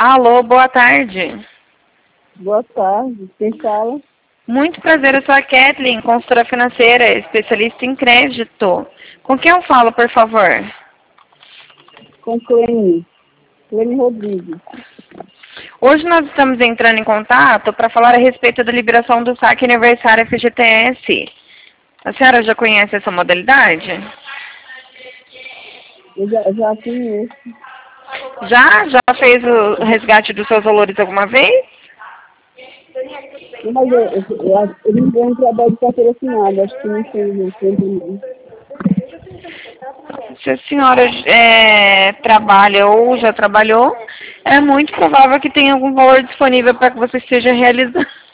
Alô, boa tarde. Boa tarde, quem fala? Muito prazer, eu sou a Kathleen, consultora financeira, especialista em crédito. Com quem eu falo, por favor? Com Clene Rodrigues. Hoje nós estamos entrando em contato para falar a respeito da liberação do saque aniversário FGTS. A senhora já conhece essa modalidade? Eu já conheço. Já fez o resgate dos seus valores alguma vez? Mas eu não ganho um trabalho de carteira assinada, acho que não tem não tem. Se a senhora trabalha ou já trabalhou, é muito provável que tenha algum valor disponível para que você esteja realizando.